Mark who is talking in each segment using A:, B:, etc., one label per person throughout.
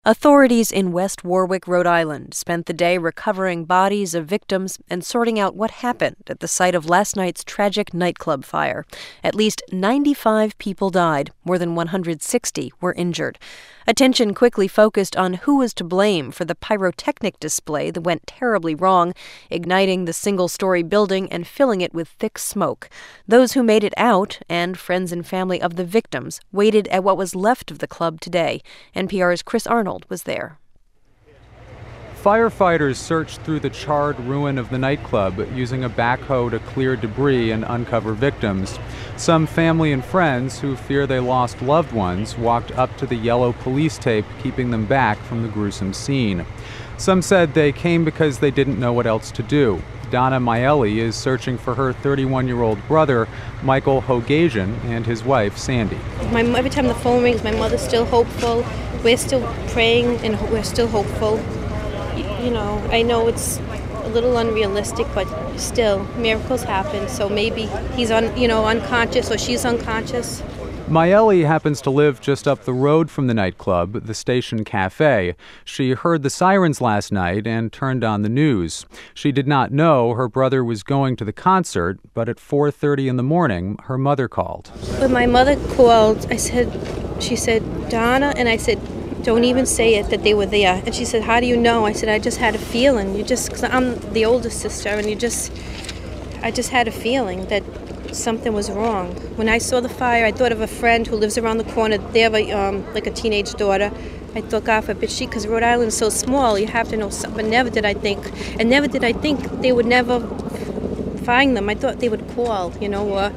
A: Authorities in West Warwick, Rhode Island, spent the day recovering bodies of victims and sorting out what happened at the site of last night's tragic nightclub fire. At least 95 people died. More than 160 were injured. Attention quickly focused on who was to blame for the pyrotechnic display that went terribly wrong, igniting the single-story building and filling it with thick smoke. Those who made it out, and friends and family of the victims, waited at what was left of the club today. NPR's Chris Arnold was there.
B: Firefighters searched through the charred ruin of the nightclub using a backhoe to clear debris and uncover victims. Some family and friends who fear they lost loved ones walked up to the yellow police tape, keeping them back from the gruesome scene. Some said they came because they didn't know what else to do. Donna Maelli is searching for her 31-year-old brother, Michael Hogazian, and his wife, Sandy.
C: Every time the phone rings, my mother's still hopeful. We're still praying and we're still hopeful. You know, I know it's a little unrealistic, but still, miracles happen. So maybe he's unconscious or she's unconscious.
B: Maelli happens to live just up the road from the nightclub, the Station Cafe. She heard the sirens last night and turned on the news. She did not know her brother was going to the concert, but at 4:30 in the morning, her mother called.
C: When my mother called, she said, Donna, and I said, don't even say it that they were there. And she said, how do you know? I said, I just had a feeling. Because I'm the oldest sister, and I just had a feeling that something was wrong. When I saw the fire, I thought of a friend who lives around the corner. They have a teenage daughter. I thought, God forbid, because Rhode Island is so small, you have to know something. Never did I think they would never find them. I thought they would call, or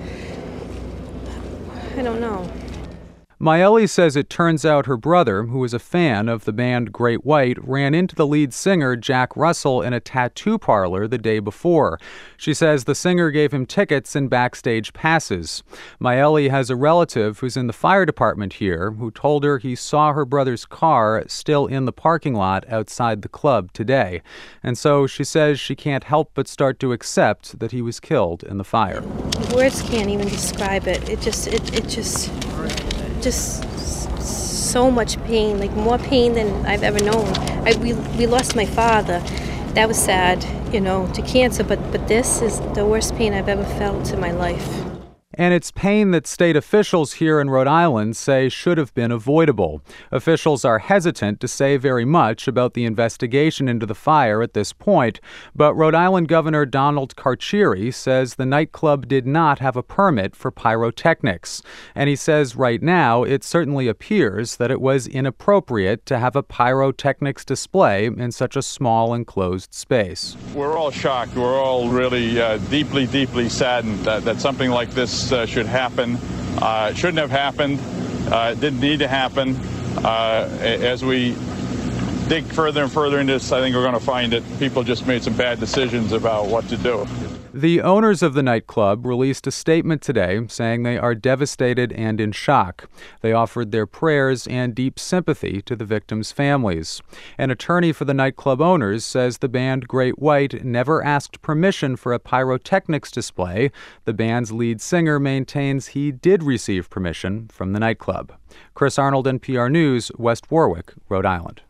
C: I don't know.
B: Maelli says it turns out her brother, who was a fan of the band Great White, ran into the lead singer, Jack Russell, in a tattoo parlor the day before. She says the singer gave him tickets and backstage passes. Maelli has a relative who's in the fire department here who told her he saw her brother's car still in the parking lot outside the club today. And so she says she can't help but start to accept that he was killed in the fire.
C: Words can't even describe it. It just so much pain, like more pain than I've ever known. We lost my father. That was sad, to cancer, but this is the worst pain I've ever felt in my life.
B: And it's pain that state officials here in Rhode Island say should have been avoidable. Officials are hesitant to say very much about the investigation into the fire at this point, but Rhode Island Governor Donald Carcieri says the nightclub did not have a permit for pyrotechnics. And he says right now it certainly appears that it was inappropriate to have a pyrotechnics display in such a small enclosed space.
D: We're all shocked. We're all really deeply, deeply saddened that something like this should happen. It shouldn't have happened. It didn't need to happen. As we dig further and further into this, I think we're going to find that people just made some bad decisions about what to do.
B: The owners of the nightclub released a statement today saying they are devastated and in shock. They offered their prayers and deep sympathy to the victims' families. An attorney for the nightclub owners says the band Great White never asked permission for a pyrotechnics display. The band's lead singer maintains he did receive permission from the nightclub. Chris Arnold, NPR News, West Warwick, Rhode Island.